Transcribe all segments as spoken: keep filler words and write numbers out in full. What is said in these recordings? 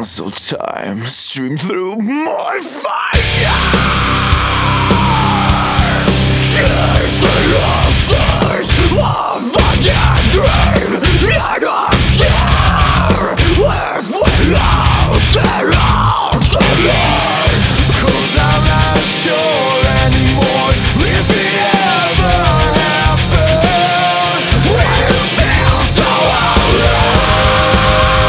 sands of time stream through my fire. Tears and losses of a dream. I don't care if we lose it all tonight, 'cause I'm not sure anymore if it ever happened. When it feels so alright.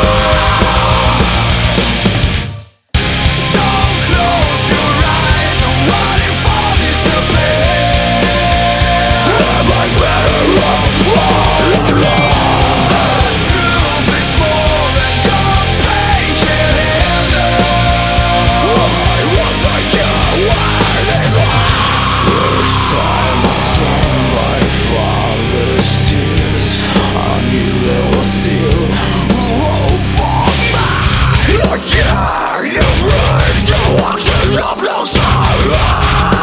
Don't close your eyes, I'm running for disappear. Am I better off all alone? The truth is more than your pain can handle. I want to get where first time I saw my father's tears, I knew there was still hope for me. I hear you break, you watching the blue side.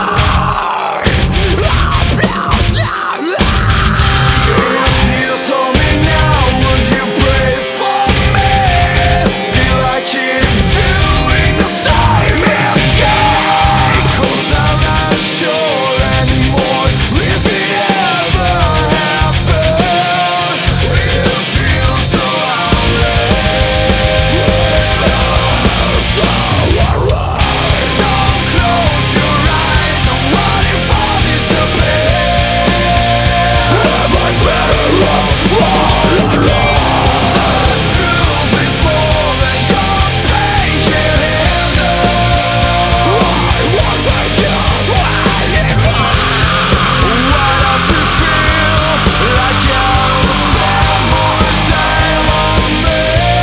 If you saw me now, would you pray for me? Still I keep doing the same mistake, 'cause I'm not sure anymore if it ever happened. It feels so alright, so alright. Don't close your eyes, I'm running for disappear. Am I better off all alone? The truth is more than your pain can handle. I want to get where you are. Why does it feel like you're spend more time on me?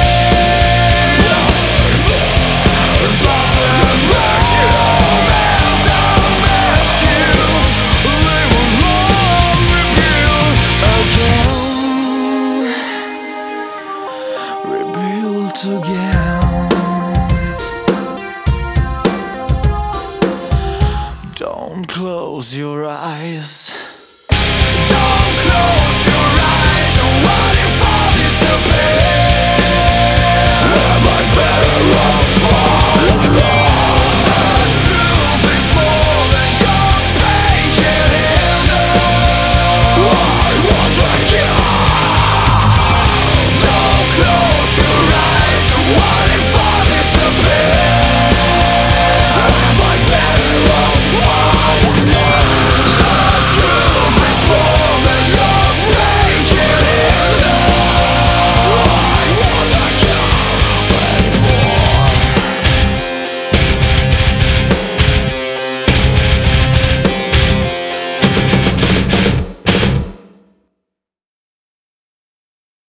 Dropping back you and I'll miss you. They will all rebuild again, rebuilt again. Don't close your eyes.